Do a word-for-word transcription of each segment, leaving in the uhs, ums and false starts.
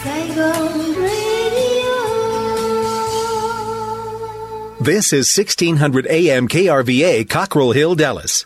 Saigon Radio. This is sixteen hundred A M K R V A, Cockrell Hill, Dallas.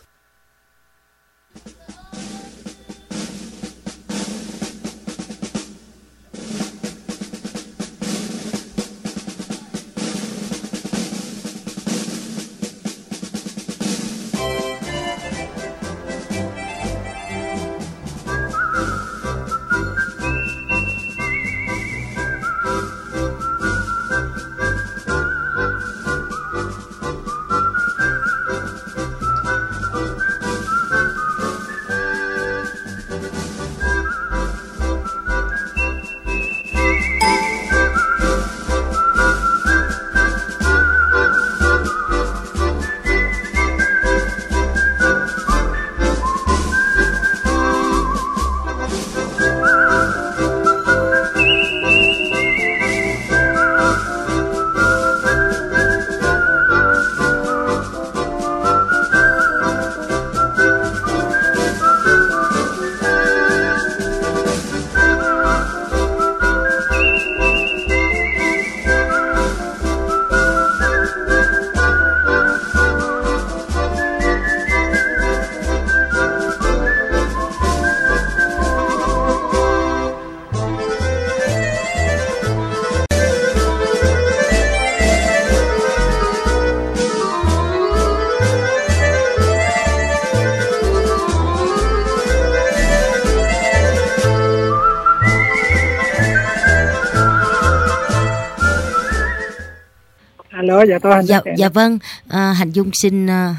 Alo, dạ tôi dạ, dạ vâng, à, Hạnh Dung xin uh,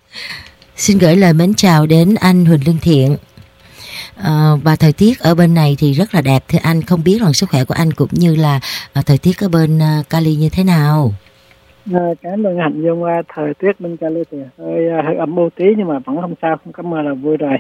xin gửi lời mến chào đến anh Huỳnh Lương Thiện. À, và thời tiết ở bên này thì rất là đẹp thưa anh, không biết rằng sức khỏe của anh cũng như là uh, thời tiết ở bên uh, Cali như thế nào? À, cảm ơn Hạnh Dung, thời tiết bên Cali thì hơi, hơi ẩm u tí nhưng mà vẫn không sao, không có mưa là vui rồi.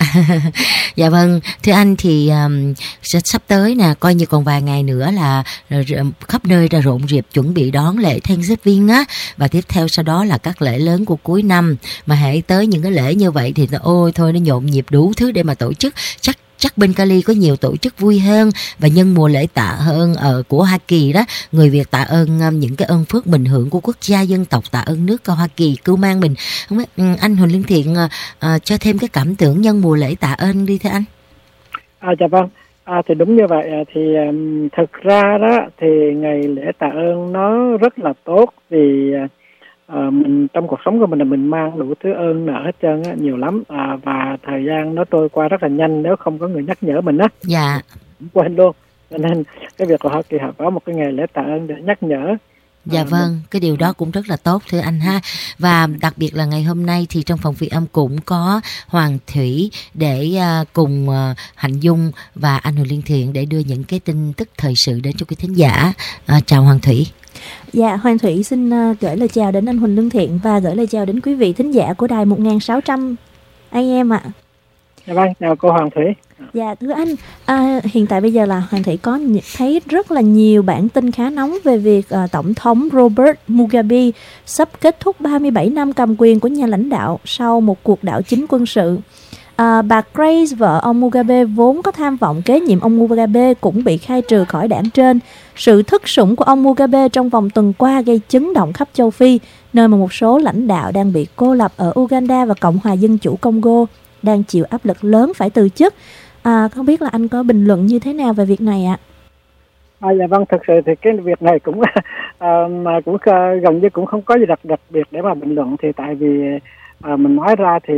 Dạ vâng, thưa anh thì um, sắp tới nè, coi như còn vài ngày nữa là khắp nơi đã rộn rịp chuẩn bị đón lễ Thanksgiving á, và tiếp theo sau đó là các lễ lớn của cuối năm. Mà hãy tới những cái lễ như vậy thì ôi thôi nó nhộn nhịp đủ thứ để mà tổ chức. Chắc chắc bên Cali có nhiều tổ chức vui hơn, và nhân mùa lễ tạ ơn ở của Hoa Kỳ đó, người Việt tạ ơn um, những cái ơn phước bình hưởng của quốc gia dân tộc, tạ ơn nước Hoa Kỳ cứu mang mình. Không biết, um, anh Huỳnh Lương Thiện uh, uh, cho thêm cái cảm tưởng nhân mùa lễ tạ ơn đi thưa anh. À dạ vâng, à, thì đúng như vậy. Thì um, thực ra đó thì ngày lễ tạ ơn nó rất là tốt, vì uh, mình trong cuộc sống của mình là mình mang đủ thứ ơn nợ hết trơn á, nhiều lắm, à, và thời gian nó trôi qua rất là nhanh nếu không có người nhắc nhở mình á. Dạ. Quên luôn. Cho nên cái việc của Hoa Kỳ họ có một cái ngày lễ tạ ơn để nhắc nhở. Dạ à, vâng, cái điều đó cũng rất là tốt thưa anh ha. Và đặc biệt là ngày hôm nay thì trong phòng Việt Âm cũng có Hoàng Thủy để uh, cùng uh, Hạnh Dung và anh Huỳnh Lương Thiện để đưa những cái tin tức thời sự đến cho quý thính giả. Uh, chào Hoàng Thủy. Dạ, Hoàng Thủy xin uh, gửi lời chào đến anh Huỳnh Lương Thiện và gửi lời chào đến quý vị thính giả của đài một nghìn sáu trăm anh em ạ. Dạ vâng, chào cô Hoàng Thủy. Dạ thưa anh, à, hiện tại bây giờ là Hoàng Thủy có thấy rất là nhiều bản tin khá nóng về việc à, Tổng thống Robert Mugabe sắp kết thúc ba mươi bảy năm cầm quyền của nhà lãnh đạo sau một cuộc đảo chính quân sự. À, bà Grace, vợ ông Mugabe vốn có tham vọng kế nhiệm ông Mugabe, cũng bị khai trừ khỏi đảng trên. Sự thất sủng của ông Mugabe trong vòng tuần qua gây chấn động khắp châu Phi, nơi mà một số lãnh đạo đang bị cô lập ở Uganda và Cộng hòa Dân chủ Congo đang chịu áp lực lớn phải từ chức. À, không biết là anh có bình luận như thế nào về việc này ạ? À, dạ vâng, thực sự thì cái việc này cũng à, mà cũng gần như cũng không có gì đặc đặc biệt để mà bình luận, thì tại vì à, mình nói ra thì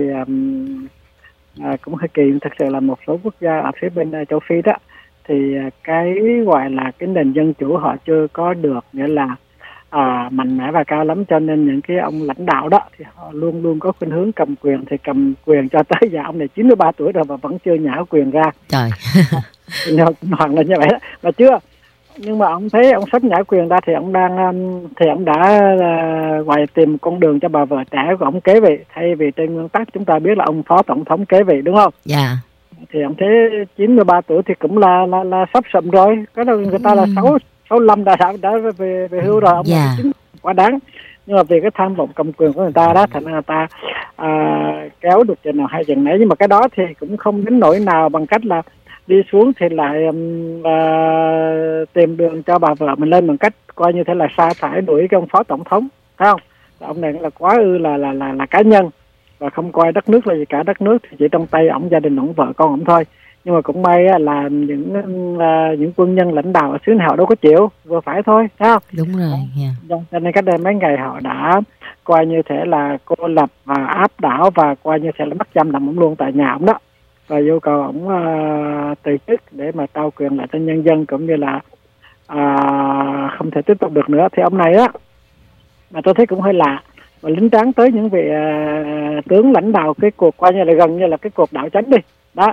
à, cũng hơi kỳ. Thực sự là một số quốc gia ở phía bên châu Phi đó thì cái gọi là cái nền dân chủ họ chưa có được, nghĩa là à, mạnh mẽ và cao lắm, cho nên những cái ông lãnh đạo đó thì họ luôn luôn có khuynh hướng cầm quyền, thì cầm quyền cho tới giờ ông này chín mươi ba tuổi rồi mà vẫn chưa nhả quyền ra. Trời. Hoàng là như vậy đó, mà chưa. Nhưng mà ông thấy ông sắp nhả quyền ra thì ông đang thì ông đã uh, gọi tìm con đường cho bà vợ trẻ của ông kế vị, thay vì trên nguyên tắc chúng ta biết là ông phó tổng thống kế vị, đúng không? Dạ. Yeah. Thì ông thấy chín mươi ba tuổi thì cũng là là, là sắp sậm rồi, cái đó người ta là sáu sáu mươi lăm đã đã, đã về về hưu rồi, ông yeah. là quá đáng. Nhưng mà vì cái tham vọng cầm quyền của người ta đó, thành ra người ta à, kéo được chừng nào hay chừng nấy. Nhưng mà cái đó thì cũng không đến nỗi nào bằng cách là đi xuống thì lại um, uh, tìm đường cho bà vợ mình lên bằng cách coi như thế là sa thải đuổi cái ông phó tổng thống, thấy không? Ông này là quá ư là là là là cá nhân và không coi đất nước là gì cả, đất nước thì chỉ trong tay ổng, gia đình ổng, vợ con ổng thôi. Nhưng mà cũng may là những uh, những quân nhân lãnh đạo ở xứ này họ đâu có chịu, vừa phải thôi, thấy không? Đúng rồi. Yeah. Cho nên cách đây mấy ngày họ đã coi như thế là cô lập và áp đảo và coi như thế là bắt giam làm ổng luôn tại nhà ổng đó, và yêu cầu ổng uh, từ chức để mà trao quyền lại cho nhân dân, cũng như là uh, không thể tiếp tục được nữa. Thì ông này á, mà tôi thấy cũng hơi lạ, và lính tráng tới những vị uh, tướng lãnh đạo cái cuộc coi như là gần như là cái cuộc đảo chính đi đó,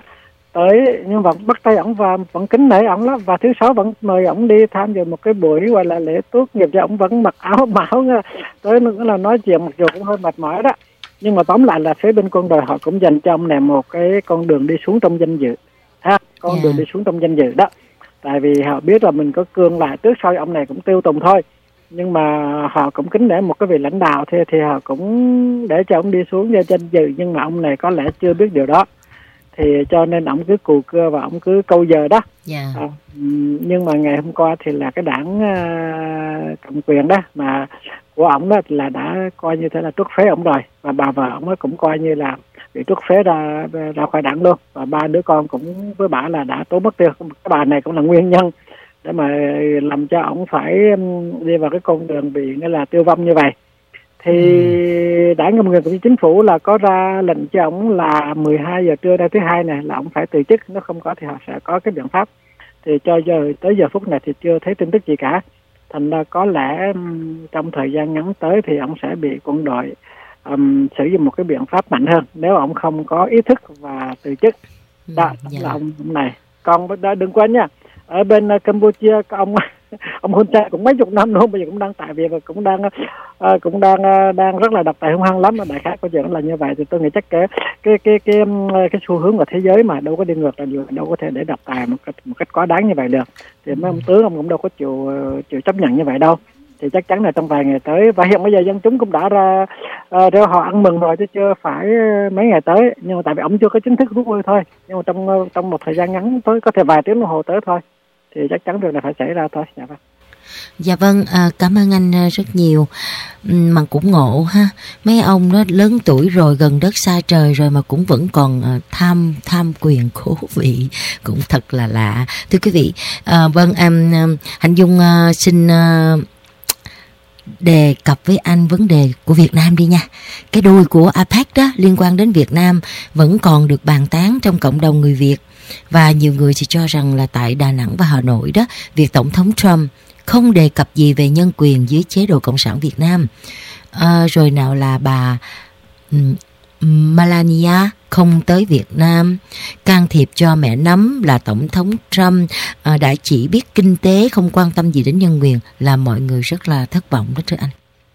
tới nhưng vẫn bắt tay ổng và vẫn kính nể ổng lắm, và thứ sáu vẫn mời ổng đi tham dự một cái buổi gọi là lễ tốt nghiệp, cho ổng vẫn mặc áo mão tới nữa là nói chuyện, mặc dù cũng hơi mệt mỏi đó. Nhưng mà tóm lại là phía bên quân đội họ cũng dành cho ông này một cái con đường đi xuống trong danh dự ha, con yeah. đường đi xuống trong danh dự đó, tại vì họ biết là mình có cương lại trước sau ông này cũng tiêu tùng thôi, nhưng mà họ cũng kính nể một cái vị lãnh đạo thì thì họ cũng để cho ông đi xuống cho danh dự, nhưng mà ông này có lẽ chưa biết điều đó, thì cho nên ông cứ cù cưa và ông cứ câu giờ đó. Yeah. À, nhưng mà ngày hôm qua thì là cái đảng uh, cầm quyền đó mà của ông đó là đã coi như thế là truất phế ông rồi, và bà vợ ông cũng coi như là bị truất phế ra ra khỏi đảng luôn, và ba đứa con cũng với bà là đã tốn mất tiêu. Cái bà này cũng là nguyên nhân để mà làm cho ông phải đi vào cái con đường bị nghĩa là tiêu vong như vậy. Thì ừ. đảng cầm quyền cũng như chính phủ là có ra lệnh cho ông là mười hai giờ trưa đây thứ hai này là ông phải từ chức, nếu không có thì họ sẽ có cái biện pháp. Thì cho giờ tới giờ phút này thì chưa thấy tin tức gì cả, thành ra có lẽ trong thời gian ngắn tới thì ông sẽ bị quân đội um, sử dụng một cái biện pháp mạnh hơn nếu ông không có ý thức và từ chức. Đó ừ, dạ. là ông, ông này. Còn đừng quên nha, ở bên Campuchia ông ông Hun Sen cũng mấy chục năm luôn, bây giờ cũng đang tại việc và cũng đang uh, cũng đang uh, đang rất là độc tài hung hăng lắm. Đại khái câu chuyện là như vậy, thì tôi nghĩ chắc cái cái cái cái cái, cái xu hướng của thế giới mà đâu có đi ngược lại được, đâu có thể để độc tài một cách một cách quá đáng như vậy được. Thì mấy ông tướng ông cũng đâu có chịu chịu chấp nhận như vậy đâu. Thì chắc chắn là trong vài ngày tới, và hiện bây giờ dân chúng cũng đã ra uh, reo hò ăn mừng rồi chứ chưa phải mấy ngày tới, nhưng mà tại vì ông chưa có chính thức rút lui thôi, nhưng mà trong trong một thời gian ngắn tới, có thể vài tiếng đồng hồ tới thôi, thì chắc chắn việc này phải xảy ra thôi. Dạ vâng. Dạ vâng, à, cảm ơn anh rất nhiều. Mà cũng ngộ ha, mấy ông nó lớn tuổi rồi, gần đất xa trời rồi mà cũng vẫn còn tham tham quyền cố vị, cũng thật là lạ. Thưa quý vị, à, vâng, em Hạnh Dung à, xin à, đề cập với anh vấn đề của Việt Nam đi nha. Cái đuôi của a pếch đó liên quan đến Việt Nam vẫn còn được bàn tán trong cộng đồng người Việt, và nhiều người thì cho rằng là tại Đà Nẵng và Hà Nội đó, việc Tổng thống Trump không đề cập gì về nhân quyền dưới chế độ Cộng sản Việt Nam. À, rồi nào là bà um, Melania không tới Việt Nam, can thiệp cho mẹ nấm là Tổng thống Trump, à, đã chỉ biết kinh tế, không quan tâm gì đến nhân quyền, là mọi người rất là thất vọng đó thưa anh.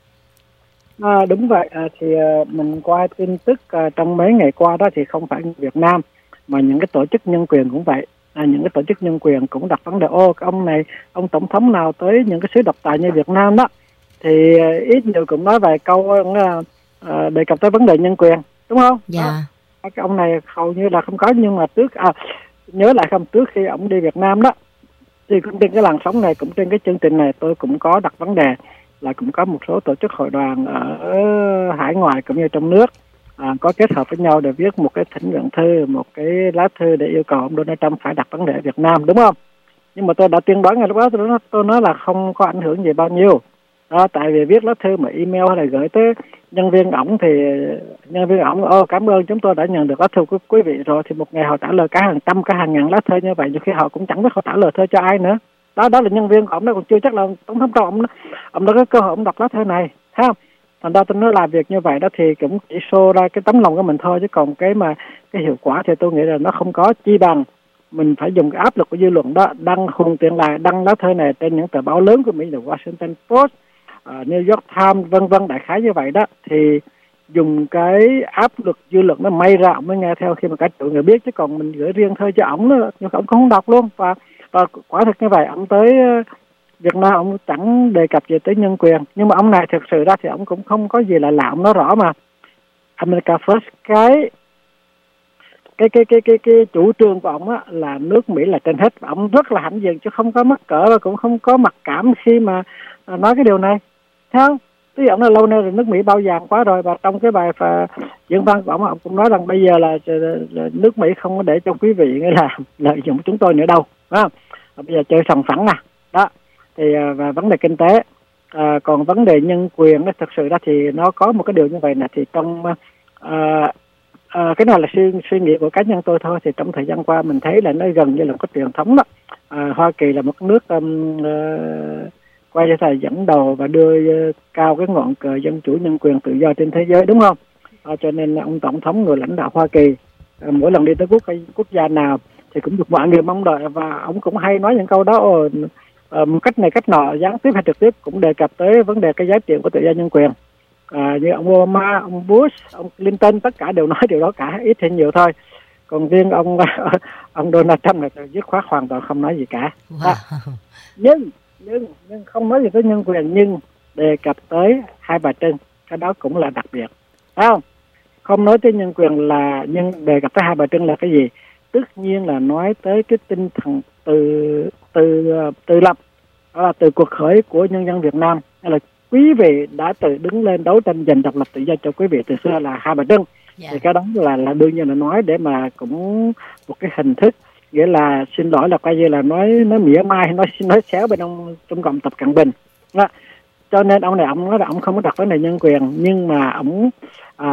À, đúng vậy, à, thì uh, mình qua tin tức uh, trong mấy ngày qua đó thì không phải Việt Nam mà những cái tổ chức nhân quyền cũng vậy. À, những cái tổ chức nhân quyền cũng đặt vấn đề, ô ông này, ông tổng thống nào tới những cái xứ độc tài như Việt Nam đó, thì uh, ít nhiều cũng nói vài câu uh, uh, đề cập tới vấn đề nhân quyền, đúng không? Dạ. Yeah. Cái ông này hầu như là không có, nhưng mà trước à, nhớ lại không, trước khi ông đi Việt Nam đó thì cũng trên cái làn sóng này, cũng trên cái chương trình này tôi cũng có đặt vấn đề là cũng có một số tổ chức hội đoàn ở hải ngoại cũng như trong nước à, có kết hợp với nhau để viết một cái thỉnh nguyện thư, một cái lá thư để yêu cầu ông Donald Trump phải đặt vấn đề ở Việt Nam, đúng không? Nhưng mà tôi đã tiên đoán ngay lúc đó, tôi nói, tôi nói là không có ảnh hưởng gì bao nhiêu đó, tại vì viết lá thư mà email hay là gửi tới nhân viên ổng thì nhân viên ổng ô cảm ơn chúng tôi đã nhận được lá thư của quý vị rồi, thì một ngày họ trả lời cả hàng trăm cả hàng ngàn lá thư như vậy, nhiều khi họ cũng chẳng biết họ trả lời thư cho ai nữa. Đó đó là nhân viên của ổng đó, còn chưa chắc là tổng thống ông ông đã có cơ hội ông đọc lá thư này, thấy không? Thành ra tôi nói làm việc như vậy đó thì cũng chỉ show ra cái tấm lòng của mình thôi, chứ còn cái mà cái hiệu quả thì tôi nghĩ là nó không có chi bằng mình phải dùng cái áp lực của dư luận đó, đăng hùng tiện là đăng lá thư này trên những tờ báo lớn của Mỹ là Washington Post, uh, New York Times vân vân, đại khái như vậy đó, thì dùng cái áp lực dư luận nó may ra ông mới nghe theo khi mà cả triệu người biết, chứ còn mình gửi riêng thôi cho ổng nữa nhưng ông không đọc luôn. Và và quả thực như vậy, ông tới Việt Nam ông chẳng đề cập gì tới nhân quyền, nhưng mà ông này thực sự ra thì ông cũng không có gì là lạ, ông nói rõ mà America First. Cái cái cái cái cái cái chủ trương của ông á là nước Mỹ là trên hết. Ông rất là hãnh diện chứ không có mắc cỡ và cũng không có mặc cảm khi mà nói cái điều này, thấy không? Tức là ông là lâu nay là nước Mỹ bao dàn quá rồi, và trong cái bài và diễn văn của ông, ông cũng nói rằng bây giờ là, là nước Mỹ không có để cho quý vị nghĩa là lợi dụng chúng tôi nữa đâu, phải không? Bây giờ chơi sòng phẳng nè, đó. Thì và vấn đề kinh tế, à, còn vấn đề nhân quyền đó, thực sự ra thì nó có một cái điều như vậy nè, thì trong à, à, cái này là suy suy nghĩ của cá nhân tôi thôi, thì trong thời gian qua mình thấy là nó gần như là một cái truyền thống đó. À, Hoa Kỳ là một nước um, uh, quay trở thành dẫn đầu và đưa uh, cao cái ngọn cờ dân chủ, nhân quyền, tự do trên thế giới, đúng không? À, cho nên ông tổng thống, người lãnh đạo Hoa Kỳ, à, mỗi lần đi tới quốc quốc gia nào thì cũng được mọi người mong đợi, và ông cũng hay nói những câu đó uh, một cách này cách nọ, gián tiếp hay trực tiếp cũng đề cập tới vấn đề cái giá trị của tự do nhân quyền. À, như ông Obama, ông Bush, ông Clinton, tất cả đều nói điều đó cả, ít hay nhiều thôi. Còn riêng ông ông Donald Trump là dứt khoát hoàn toàn không nói gì cả. Wow. À, nhưng nhưng nhưng không nói gì tới nhân quyền, nhưng đề cập tới Hai Bà Trưng, cái đó cũng là đặc biệt, phải không? Không nói tới nhân quyền là nhưng đề cập tới Hai Bà Trưng là cái gì? Tất nhiên là nói tới cái tinh thần từ từ từ lập, đó là từ cuộc khởi của nhân dân Việt Nam, hay là quý vị đã tự đứng lên đấu tranh giành độc lập tự do cho quý vị từ xưa là Hai Bà Trưng. Yeah. Thì cái đó là là đương nhiên là nói để mà cũng một cái hình thức, nghĩa là xin lỗi là coi như là nói nói mỉa mai, nói nói xéo bên ông Trung Cộng Tập Cận Bình đó. Cho nên ông này ông nói là ông không có đặt vấn đề nhân quyền, nhưng mà ông à,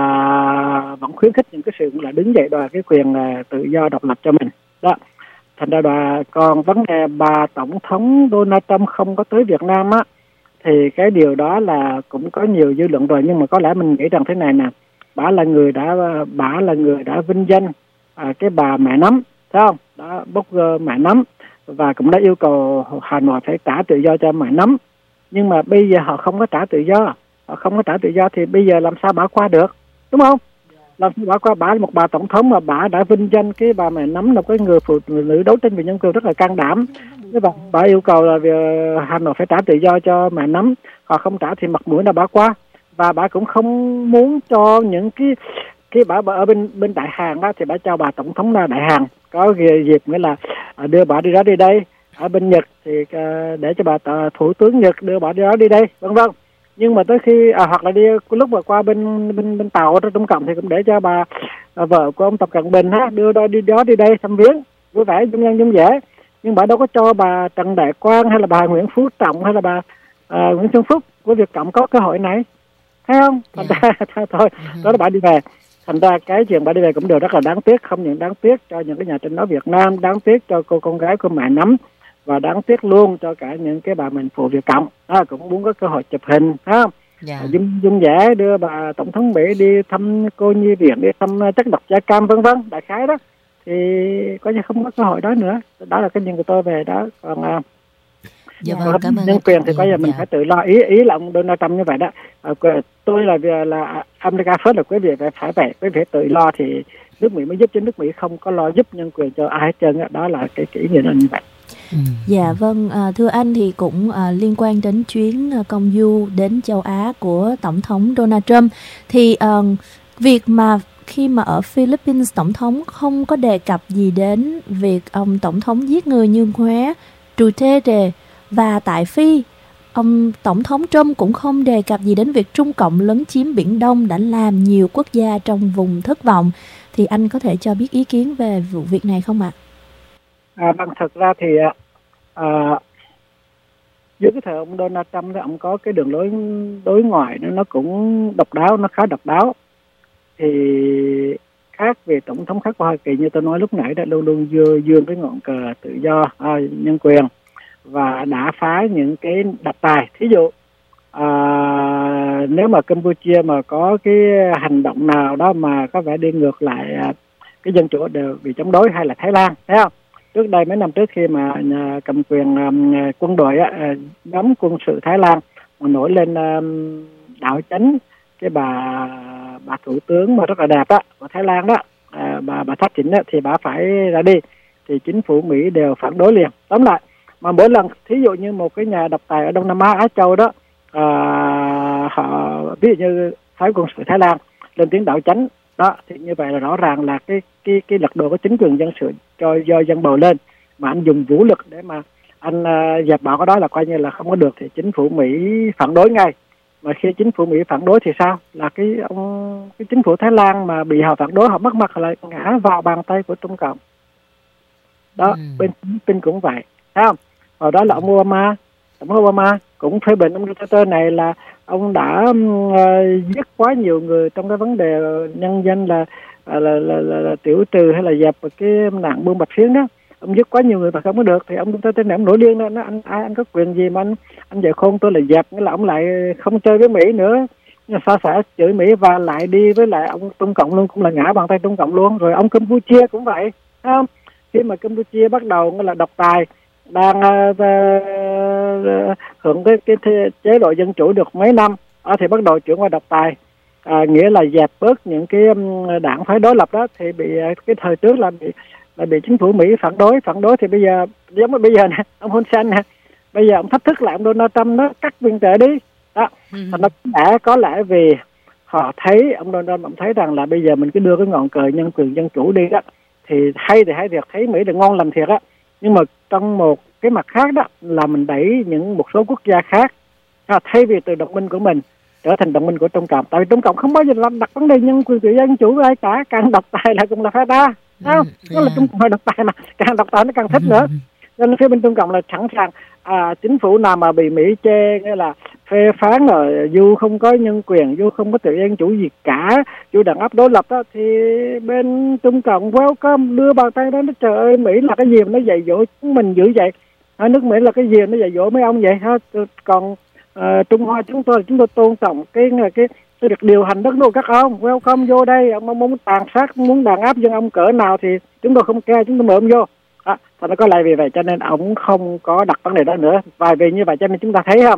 vẫn khuyến khích những cái sự là đứng dậy đòi cái quyền là tự do độc lập cho mình đó. Thành ra là còn vấn đề bà tổng thống Donald Trump không có tới Việt Nam á, thì cái điều đó là cũng có nhiều dư luận rồi, nhưng mà có lẽ mình nghĩ rằng thế này nè, bà là người đã bà là người đã vinh danh à, cái bà mẹ nấm, thấy không? Đó, blogger mẹ nấm, và cũng đã yêu cầu Hà Nội phải trả tự do cho mẹ nấm. Nhưng mà bây giờ họ không có trả tự do, họ không có trả tự do thì bây giờ làm sao bà qua được, đúng không? Làm sao bà qua? Bà là một bà tổng thống mà bà đã vinh danh cái bà mẹ nấm là cái người phụ nữ đấu tranh vì nhân quyền rất là can đảm. Thế bà, bà yêu cầu là Hà Nội phải trả tự do cho mẹ nấm, họ không trả thì mặt mũi là bà qua. Và bà cũng không muốn cho những cái cái bà, bà ở bên bên Đại Hàn đó, thì bà cho bà tổng thống là Đại Hàn có dịp nghĩa là đưa bà đi đó đi đây. Ở bên Nhật thì để cho bà thủ tướng Nhật đưa bà đi đó đi đây, vân vân. Nhưng mà tới khi à, hoặc là đi lúc mà qua bên bên bên Tàu ở Trung Cộng thì cũng để cho bà à, vợ của ông Tập Cận Bình ha đưa đó đi đó đi đây thăm viếng vui vẻ dung nhân dung dễ. Nhưng bà đâu có cho bà Trần Đại Quang hay là bà Nguyễn Phú Trọng hay là bà à, Nguyễn Xuân Phúc của Việt Cộng có cơ hội này, thấy không? Thành ra yeah. thôi đó là bà đi về. Thành ra cái chuyện bà đi về cũng đều rất là đáng tiếc, không những đáng tiếc cho những cái nhà tranh đấu Việt Nam, đáng tiếc cho cô con gái của mẹ nấm, và đáng tiếc luôn cho cả những cái bà mình phụ Việt Cộng à, cũng muốn có cơ hội chụp hình, thấy không? Yeah. Dung dung dẻ đưa bà tổng thống Mỹ đi thăm cô nhi viện, đi thăm chất độc da cam vân vân, đại khái đó, thì có như không có cơ hội đó nữa. Đó là cái nhìn của tôi về đó. Còn à, dạ vâng, cảm ơn nhân quyền thì coi giờ mình dạ. phải tự lo. Ý ý là ông Donald Trump như vậy đó. À, tôi là là America First, là quý vị phải phải vậy, quý vị phải tự lo thì nước Mỹ mới giúp, chứ nước Mỹ không có lo giúp nhân quyền cho ai hết trơn. Đó là cái cái ý nghĩa là như vậy. Ừ. Dạ vâng, à, thưa anh, thì cũng à, liên quan đến chuyến à, công du đến châu Á của Tổng thống Donald Trump, thì à, việc mà khi mà ở Philippines Tổng thống không có đề cập gì đến việc ông Tổng thống giết người như Khóe Duterte, và tại Phi ông Tổng thống Trump cũng không đề cập gì đến việc Trung Cộng lấn chiếm Biển Đông đã làm nhiều quốc gia trong vùng thất vọng, thì anh có thể cho biết ý kiến về vụ việc này không ạ? À, bằng thật ra thì à, dưới cái thời ông Donald Trump thì ông có cái đường lối đối ngoại nó, nó cũng độc đáo, nó khá độc đáo. Thì khác về tổng thống khác của Hoa Kỳ như tôi nói lúc nãy, đã luôn luôn dương, dương cái ngọn cờ tự do, à, nhân quyền, và đã phá những cái đặt tài. Thí dụ à, nếu mà Campuchia mà có cái hành động nào đó mà có vẻ đi ngược lại à, cái dân chủ đều bị chống đối, hay là Thái Lan, thấy không? Trước đây mấy năm trước khi mà nhà cầm quyền um, quân đội á, nhóm quân sự Thái Lan mà nổi lên um, đảo chánh cái bà bà thủ tướng mà rất là đẹp á của Thái Lan đó, à, bà bà Thaksin Chỉnh á, thì bà phải ra đi, thì chính phủ Mỹ đều phản đối liền. Tóm lại, mà mỗi lần thí dụ như một cái nhà độc tài ở Đông Nam Á, Á Châu đó, à, họ ví dụ như phái quân sự Thái Lan lên tiếng đảo chánh Đó, thì như vậy là rõ ràng là cái cái cái lật đổ của chính quyền dân sự cho do dân bầu lên, mà anh dùng vũ lực để mà anh uh, dẹp bỏ cái đó là coi như là không có được, thì chính phủ Mỹ phản đối ngay. Mà khi chính phủ Mỹ phản đối thì sao? Là cái ông cái chính phủ Thái Lan mà bị họ phản đối, họ mất mặt lại ngã vào bàn tay của Trung Cộng. Đó, ừ. bên Philippines cũng vậy, thấy không? Hồi đó là ông Obama, ông Obama cũng phê bình ông Duterte này là ông đã uh, giết quá nhiều người trong cái vấn đề nhân dân là là, là, là, là, là tiểu trừ hay là dẹp cái nạn buôn bạch phiến đó. Ông giết quá nhiều người mà không có được, thì ông Duterte này ông nổi điên đó, nó anh ai anh có quyền gì mà anh anh dạy khôn tôi là dẹp, nghĩa là ông lại không chơi với Mỹ nữa, xa xả chửi Mỹ và lại đi với lại ông Trung Cộng luôn, cũng là ngã bàn tay Trung Cộng luôn. Rồi ông Campuchia cũng vậy, thấy không? Khi mà Campuchia bắt đầu nghĩa là độc tài, đang uh, uh, hưởng cái, cái chế độ dân chủ được mấy năm, uh, thì bắt đầu chuyển qua độc tài, uh, nghĩa là dẹp bớt những cái um, đảng phái đối lập đó, thì bị uh, cái thời trước là bị là bị chính phủ Mỹ phản đối, phản đối thì bây giờ giống như bây giờ nè, ông Hun Sen nè, bây giờ ông thách thức lại ông Donald Trump, nó cắt viện trợ đi, đó, ừ. Thành nó đã có lẽ vì họ thấy ông Donald Trump thấy rằng là bây giờ mình cứ đưa cái ngọn cờ nhân quyền dân chủ đi đó, thì hay thì hay thiệt, thấy Mỹ là ngon lành thiệt á, nhưng mà trong một cái mặt khác đó là mình đẩy những một số quốc gia khác à, thay vì từ đồng minh của mình trở thành đồng minh của Trung Cộng, tại vì Trung Cộng không bao giờ làm đặt vấn đề nhân quyền tự do dân chủ với ai cả, càng độc tài lại cũng là phái đa, thấy không? Nó là Trung Cộng độc tài mà, càng độc tài nó càng thích nữa. Nên phía bên Trung Cộng là sẵn sàng à, chính phủ nào mà bị Mỹ chê nghĩa là phê phán là dù không có nhân quyền, dù không có tự dân chủ gì cả, dù đàn áp đối lập đó, thì bên Trung Cộng welcome, đưa bàn tay đó, nó trời ơi Mỹ là cái gì mà nó dạy dỗ chúng mình dữ vậy, à, nước Mỹ là cái gì nó dạy dỗ mấy ông vậy ha? Còn uh, Trung Hoa chúng tôi chúng tôi tôn trọng cái cái cái được điều hành đất nước các ông, welcome vô đây, ông muốn tàn sát, muốn đàn áp dân ông cỡ nào thì chúng tôi không care, chúng tôi mời ông vô. À, thì nó có lại vì vậy cho nên ông không có đặt vấn đề đó nữa, và vì như vậy cho nên chúng ta thấy không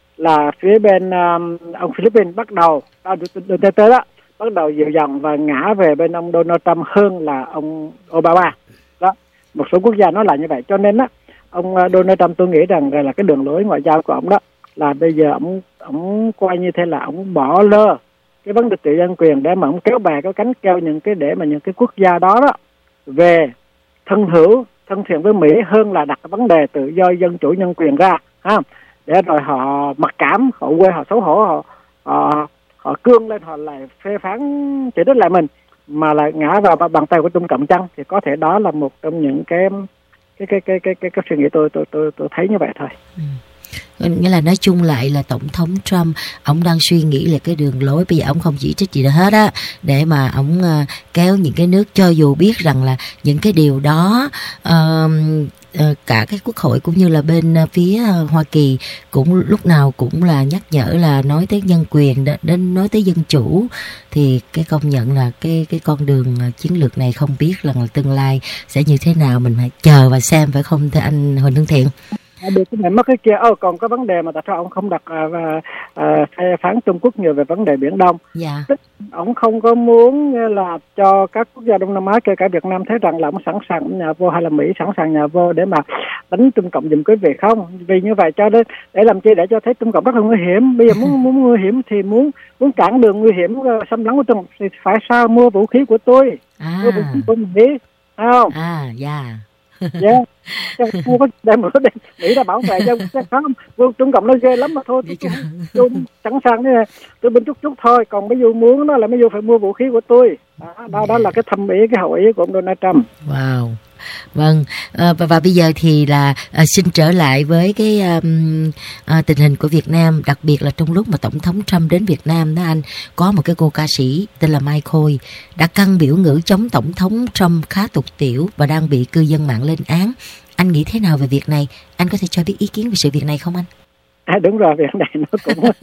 là phía bên um, ông Philippines bắt đầu Duterte đó bắt đầu dịu dần và ngã về bên ông Donald Trump hơn là ông Obama đó. Một số quốc gia nói là như vậy, cho nên đó ông Donald Trump tôi nghĩ rằng là cái đường lối ngoại giao của ông đó là bây giờ ông ông coi như thế là ông bỏ lơ cái vấn đề tự dân quyền để mà ông kéo bè kéo cánh kêu những cái để mà những cái quốc gia đó đó về thân hữu thân thiện với Mỹ hơn là đặt cái vấn đề tự do dân chủ nhân quyền ra ha, để rồi họ mặc cảm, họ quê, họ xấu hổ, họ họ, họ cương lên, họ lại phê phán chỉ trích lại mình mà lại ngã vào bàn tay của Trung Cộng chăng, thì có thể đó là một trong những cái cái cái cái cái cái, cái suy nghĩ tôi tôi tôi tôi thấy như vậy thôi. Ừ. Nghĩa là nói chung lại là Tổng thống Trump ông đang suy nghĩ là cái đường lối bây giờ ông không chỉ trích gì nữa hết á, để mà ông uh, kéo những cái nước, cho dù biết rằng là những cái điều đó uh, uh, cả cái quốc hội cũng như là bên uh, phía uh, Hoa Kỳ cũng lúc nào cũng là nhắc nhở là nói tới nhân quyền, đến nói tới dân chủ, thì cái công nhận là cái cái con đường uh, chiến lược này không biết rằng là tương lai sẽ như thế nào, mình phải chờ và xem, phải không thưa anh Huỳnh Lương Thiện? Được cái này mất cái kia. Ồ, còn có vấn đề mà tại sao ông không đặt uh, uh, phê phán Trung Quốc nhiều về vấn đề Biển Đông? Dạ. Tức ông không có muốn là cho các quốc gia Đông Nam Á, kể cả Việt Nam thấy rằng là ông sẵn sàng nhà vô, hay là Mỹ sẵn sàng nhà vô để mà đánh Trung Cộng giùm cái việc không? Vì như vậy cho nên để làm chi, để cho thấy Trung Cộng rất là nguy hiểm. Bây giờ muốn muốn nguy hiểm thì muốn muốn cản đường nguy hiểm uh, xâm lấn của Trung Cộng thì phải sao mua vũ khí của tôi, à. mua vũ khí của Mỹ, không? À, dạ. Dạ, mua có đem nữa đem Mỹ là bảo vệ cho chắc không, Trung Cộng nó ghê lắm mà thôi, tôi, tôi sẵn sàng đấy, tôi bên chút chút thôi, còn bây giờ muốn nó là bây giờ phải mua vũ khí của tôi, đó, đó, đó là cái thâm ý, cái hậu ý của ông Donald Trump. Wow. Vâng, à, và, và bây giờ thì là à, xin trở lại với cái um, à, tình hình của Việt Nam, đặc biệt là trong lúc mà Tổng thống Trump đến Việt Nam đó anh, có một cái cô ca sĩ tên là Mai Khôi đã căng biểu ngữ chống Tổng thống Trump khá tục tiểu và đang bị cư dân mạng lên án. Anh nghĩ thế nào về việc này? Anh có thể cho biết ý kiến về sự việc này không anh? À, đúng rồi, việc này nó cũng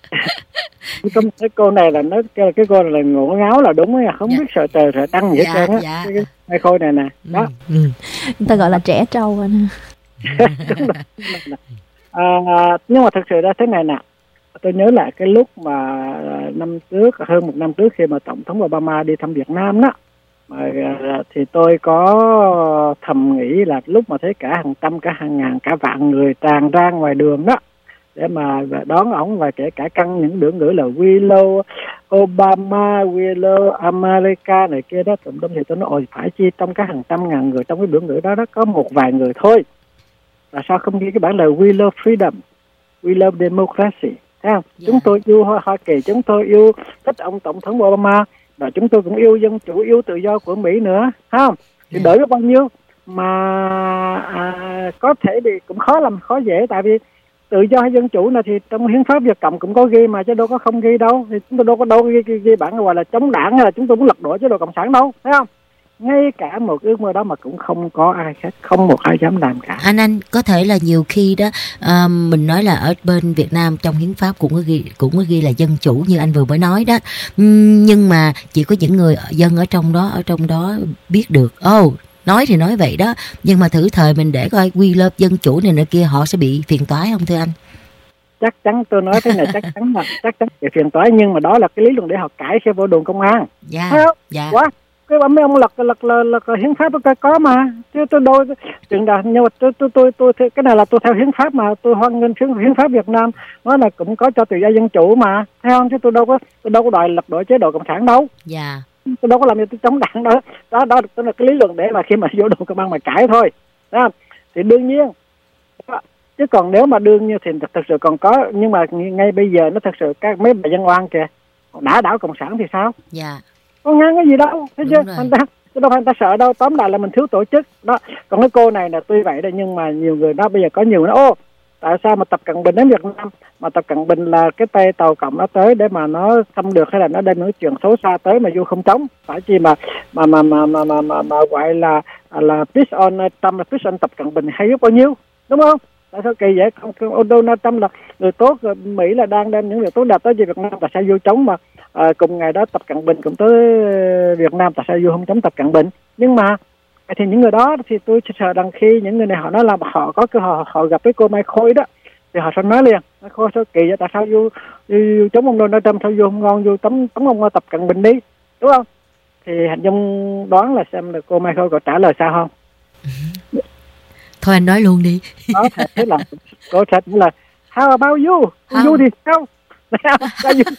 cái cô này là nó cái, cái cô này là ngổ ngáo là đúng ấy, không dạ. biết sợ trời sợ tăng gì hết trơn á. Dạ. Cái, cái Khôi này nè, đó. Ừ. Người ta gọi là trẻ trâu anh. Đúng rồi. À, nhưng mà thật sự ra thế này nè, tôi nhớ lại cái lúc mà năm trước, hơn một năm trước khi mà Tổng thống Obama đi thăm Việt Nam đó, mà, thì tôi có thầm nghĩ là lúc mà thấy cả hàng trăm, cả hàng ngàn, cả vạn người tràn ra ngoài đường đó để mà đón ổng, và kể cả căng những biểu ngữ là we love Obama, Wheeler, America này kia đó, tụm đông thì tôi nói ôi phải chi trong cái hàng trăm ngàn người trong cái biểu ngữ đó đó có một vài người thôi. Là sao không ghi cái bản lời We love freedom, we love democracy, thấy không? Yeah. Chúng tôi yêu Hoa, Hoa Kỳ, chúng tôi yêu thích ông Tổng thống Obama, và chúng tôi cũng yêu dân chủ, yêu tự do của Mỹ nữa, thấy không? Thì Yeah. đợi có bao nhiêu mà à, có thể thì cũng khó làm khó dễ, tại vì tự do hay dân chủ này thì trong hiến pháp Việt Cộng cũng có ghi mà, chứ đâu có không ghi đâu. Thì chúng tôi đâu có đâu ghi, ghi, ghi bản gọi là chống đảng hay là chúng tôi muốn lật đổ chế độ cộng sản đâu, thấy không? Ngay cả một ước mơ đó mà cũng không có ai khác, không một ai dám làm cả. Anh anh có thể là nhiều khi đó à, mình nói là ở bên Việt Nam trong hiến pháp cũng có ghi cũng có ghi là dân chủ như anh vừa mới nói đó, nhưng mà chỉ có những người dân ở trong đó ở trong đó biết được. Ồ, oh, nói thì nói vậy đó, nhưng mà thử thời mình để coi quy lớp dân chủ này nọ kia họ sẽ bị phiền toái không thưa anh? Chắc chắn tôi nói thế này chắc chắn là chắc chắn bị phiền toái, nhưng mà đó là cái lý luận để họ cãi khi vô đồn công an. Dạ. Thấy không? Dạ. Quá. Cái mấy ông lật lật lật, lật hiến pháp tôi có mà, chứ tôi đâu chừng nào, nhưng mà tôi tôi tôi tôi cái này là tôi theo hiến pháp mà, tôi hoan nghênh hiến hiến pháp Việt Nam nó là cũng có cho tự do dân chủ mà, thấy không? Chứ tôi đâu có tôi đâu có đòi lật đổ chế độ cộng sản đâu. Dạ. Tôi đâu có làm gì tôi chống đảng đó. Đó đó đó là cái lý luận để mà khi mà vô đồn công an mà cãi thôi. Thấy không? Thì đương nhiên đó. Chứ còn nếu mà đương nhiên thì thật sự còn có, nhưng mà ngay bây giờ nó thật sự các mấy bà dân oan kìa đã đảo cộng sản thì sao? Dạ. Có ngang cái gì đâu, thấy chưa? Anh ta, đâu phải anh ta sợ đâu, tóm lại là mình thiếu tổ chức đó. Còn cái cô này là tuy vậy đây, nhưng mà nhiều người đó bây giờ có nhiều nó ô tại sao mà Tập Cận Bình đến Việt Nam, mà Tập Cận Bình là cái tay tàu cộng nó tới để mà nó xâm lược, hay là nó đem nói chuyện xấu xa tới mà vô không chống, phải chi mà mà mà mà mà mà, mà, mà gọi là là peace on Trump, peace on Tập Cận Bình hay biết bao nhiêu, đúng không? Tại sao kỳ vậy? Không, Donald Trump là người tốt, Mỹ là đang đem những việc tốt đẹp tới Việt Nam, tại sao vô chống mà à, cùng ngày đó Tập Cận Bình cũng tới Việt Nam, tại sao vô không chống Tập Cận Bình? Nhưng mà thì những người đó thì tôi sợ rằng khi những người này họ nói là họ có cơ hội họ gặp cái cô Mai Khôi đó thì họ sẽ nói liền Mai Khôi sao kỳ vậy, tại sao vô, vô, vô chống ông Donald Trump, sao vô không ngon vô tống tống ông Tập Cận Bình đi, đúng không? Thì hành dung đoán là xem là cô Mai Khôi có trả lời sao không? Thôi anh nói luôn đi. Đó thế là cô sẽ là how about you? You thì sao? Sao you?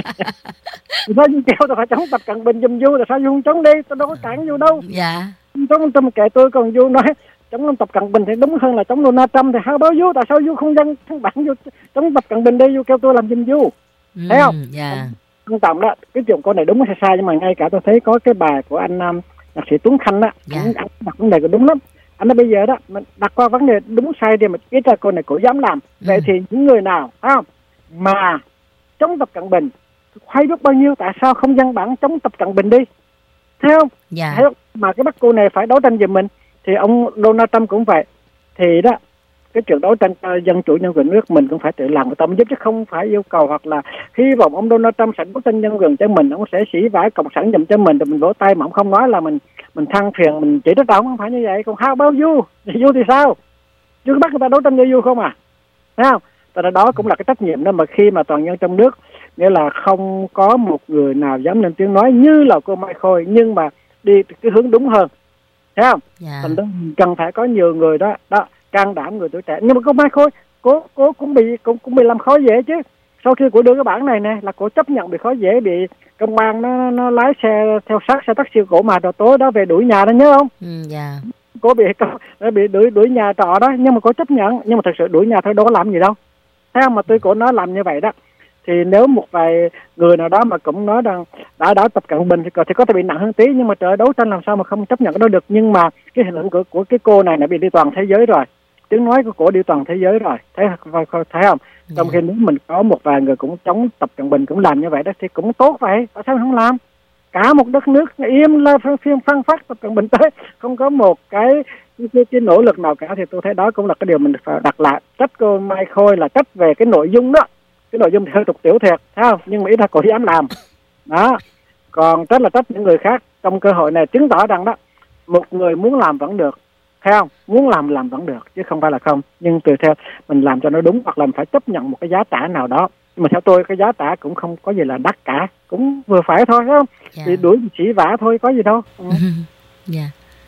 Sao you kêu tôi phải chống Tập Cận Bình giùm you, là sao you không chống đi? Tôi đâu có cản you đâu. Dạ. Chống tâm kệ tôi, còn you nói chống ông Tập Cận Bình thì đúng hơn là chống Donald Trump, thì how about you? Tại sao you không dân không bản you chống Tập Cận Bình đi, you kêu tôi làm giùm you? Ừ, thấy không? Dạ. Quan trọng đó, cái chuyện con này đúng hay sai, nhưng mà ngay cả tôi thấy có cái bài của anh um, nhạc sĩ Tuấn Khanh đó, dạ. anh, anh đặt vấn đề của đúng lắm. Anh nói bây giờ đó mình đặt qua vấn đề đúng sai đi, mình biết ra cô này cổ dám làm. Vậy ừ. thì những người nào phải không mà chống Tập Cận Bình hay biết bao nhiêu, tại sao không dân bản chống Tập Cận Bình đi, thấy không? Dạ. Thấy không? Mà cái bắt cô này phải đấu tranh giùm mình, thì ông Donald Trump cũng vậy. Thì đó, cái chuyện đấu tranh uh, dân chủ nhân quyền nước mình cũng phải tự làm người ta mới giúp, chứ không phải yêu cầu hoặc là hy vọng ông Donald Trump sẽ đấu tranh nhân quyền cho mình, ông sẽ sĩ vãi cộng sản giùm cho mình rồi mình vỗ tay, mà ông không nói là mình mình than phiền, mình chỉ trích đâu, không phải như vậy. Còn how about you? Thì you thì sao? You bắt người ta đấu tranh cho you không à? Thấy không? Tại đó cũng là cái trách nhiệm đó, mà khi mà toàn dân trong nước nghĩa là không có một người nào dám lên tiếng nói như là cô Mai Khôi, nhưng mà đi cái hướng đúng hơn, thấy không? Yeah. Thành đó cần phải có nhiều người đó đó can đảm, người tuổi trẻ. Nhưng mà cô Mai Khôi cô cô cũng bị cũng cũng bị làm khó dễ chứ. Sau khi cô đưa cái bản này nè là cô chấp nhận bị khó dễ, bị công an nó nó lái xe theo sát xe taxi cổ mà rồi tối đó về đuổi nhà đó, nhớ không? Ừ, yeah. Cô bị nó bị đuổi đuổi nhà trọ đó, nhưng mà cô chấp nhận, nhưng mà thật sự đuổi nhà thôi đâu có làm gì đâu. Thấy không? Mà tôi cổ nói làm như vậy đó, thì nếu một vài người nào đó mà cũng nói rằng đã đã Tập Cận Bình thì có, thì có thể bị nặng hơn tí, nhưng mà trời đấu tranh làm sao mà không chấp nhận cái đó được. Nhưng mà cái hình ảnh của của cái cô này đã bị đi toàn thế giới rồi, tiếng nói của cổ đi toàn thế giới rồi, thấy thấy không? Trong khi nếu mình có một vài người cũng chống Tập Cận Bình cũng làm như vậy đó thì cũng tốt vậy, tại sao không làm? Cả một đất nước im là phiên phăng phát Tập Cận Bình tới, không có một cái cái, cái nỗ lực nào cả, thì tôi thấy đó cũng là cái điều mình phải đặt lại. Trách cô Mai Khôi là trách về cái nội dung đó, cái nội dung thì hơi tục tiểu thiệt, thấy không? Nhưng mà ít là cô dám làm đó. Còn trách là trách những người khác. Trong cơ hội này chứng tỏ rằng đó, một người muốn làm vẫn được, thấy không? Muốn làm làm vẫn được chứ không phải là không, nhưng tùy theo mình làm cho nó đúng, hoặc là mình phải chấp nhận một cái giá trả nào đó. Nhưng mà theo tôi cái giá trả cũng không có gì là đắt cả, cũng vừa phải thôi, thấy không? Yeah. Thì đuổi chỉ vả thôi, có gì đâu. Ừ. Yeah.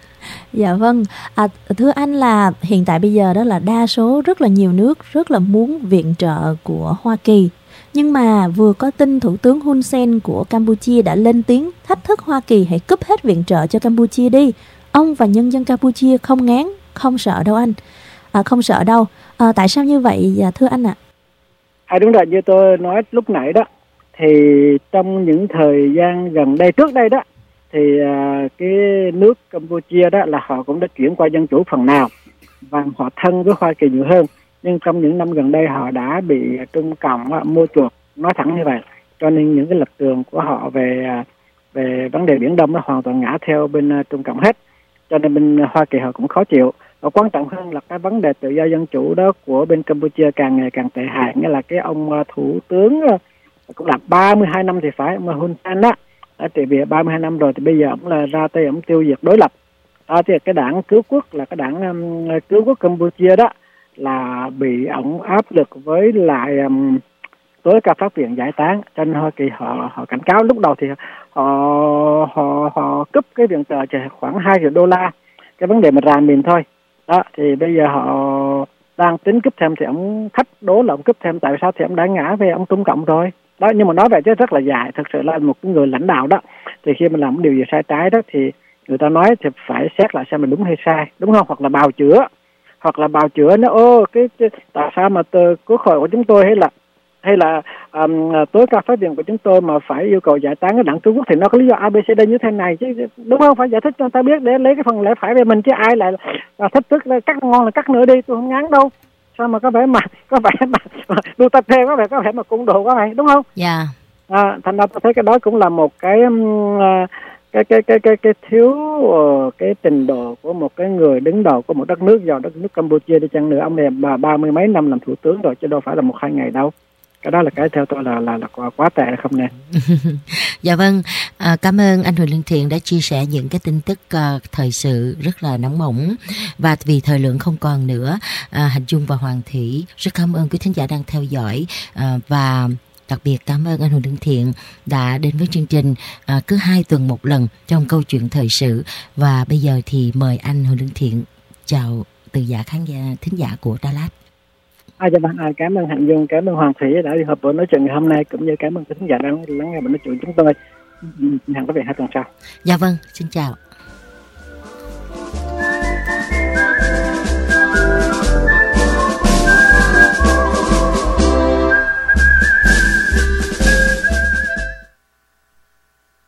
Dạ vâng, à, thưa anh là hiện tại bây giờ đó là đa số rất là nhiều nước rất là muốn viện trợ của Hoa Kỳ Nhưng mà vừa có tin Thủ tướng Hun Sen của Campuchia đã lên tiếng thách thức Hoa Kỳ hãy cúp hết viện trợ cho Campuchia đi. Ông và nhân dân Campuchia không ngán, không sợ đâu anh. À, không sợ đâu. À, tại sao như vậy thưa anh ạ? À, đúng rồi, như tôi nói lúc nãy đó, thì trong những thời gian gần đây, trước đây đó, thì à, cái nước Campuchia đó là họ cũng đã chuyển qua dân chủ phần nào và họ thân với Hoa Kỳ nhiều hơn. Nhưng trong những năm gần đây họ đã bị Trung Cộng à, mua chuộc, nói thẳng như vậy. Cho nên những cái lập trường của họ về về vấn đề Biển Đông nó hoàn toàn ngã theo bên uh, Trung Cộng hết. Cho nên bên Hoa Kỳ họ cũng khó chịu. Và quan trọng hơn là cái vấn đề tự do dân chủ đó của bên Campuchia càng ngày càng tệ hại. Nghĩa là cái ông uh, thủ tướng uh, cũng là ba mươi hai năm thì phải, ông Hun Sen đó, đã trị vì ba mươi hai năm rồi, thì bây giờ ông là ra tay ông tiêu diệt đối lập. Đó thì cái đảng cứu quốc là cái đảng um, cứu quốc Campuchia đó là bị ông áp lực với lại um, tối cao pháp viện giải tán. Cho nên Hoa Kỳ họ họ cảnh cáo lúc đầu thì họ họ họ cúp cái viện trợ khoảng hai triệu đô la, cái vấn đề mà rà mìn thôi. Đó thì bây giờ họ đang tính cúp thêm, thì ông thách đố là ông cúp thêm. Tại sao? Thì ông đã ngã về ông Trung Cộng rồi. Đó, nhưng mà nói vậy chứ rất là dài. Thực sự là một cái người lãnh đạo đó, thì khi mà làm điều gì sai trái đó thì người ta nói thì phải xét lại xem là đúng hay sai, đúng không? Hoặc là bào chữa, hoặc là bào chữa nó ô cái, cái tại sao mà từ quốc hội của chúng tôi hay là hay là um, tối cao pháp viện của chúng tôi mà phải yêu cầu giải tán cái đảng Trung Quốc, thì nó có lý do a bê xê đê như thế này chứ, đúng không? Phải giải thích cho người ta biết để lấy cái phần lẽ phải về mình, chứ ai lại là thách thức là cắt ngon là cắt nữa đi, tôi không ngán đâu. Sao mà có vẻ mà có vẻ mà đu tập theo có vẻ có vẻ mà cung đồ quá này, đúng không? Dạ. Yeah. À, thành ra tôi thấy cái đó cũng là một cái um, cái cái cái cái cái thiếu uh, cái trình độ của một cái người đứng đầu của một đất nước giàu, đất nước Campuchia đi chăng nữa. Ông này bà ba mươi mấy năm làm thủ tướng rồi chứ đâu phải là một hai ngày đâu. Cái đó là cái theo tôi là là là quá, quá tệ không nè. Dạ vâng, à, cảm ơn anh Huỳnh Lương Thiện đã chia sẻ những cái tin tức uh, thời sự rất là nóng bỏng. Và vì thời lượng không còn nữa, à, Hạnh Dung và Hoàng Thủy rất cảm ơn quý thính giả đang theo dõi, à, và đặc biệt cảm ơn anh Huỳnh Lương Thiện đã đến với chương trình à, cứ hai tuần một lần trong câu chuyện thời sự. Và bây giờ thì mời anh Huỳnh Lương Thiện chào từ giả khán giả thính giả của Đà Lạt. À, dạ vâng, à, cảm ơn Hạnh Dung, cảm ơn Hoàng Thủy đã đi họp buổi nói chuyện ngày hôm nay, cũng như cảm ơn thính giả đang lắng nghe buổi nói chuyện chúng tôi. Hẹn gặp lại hai tuần sau. Dạ vâng, xin chào.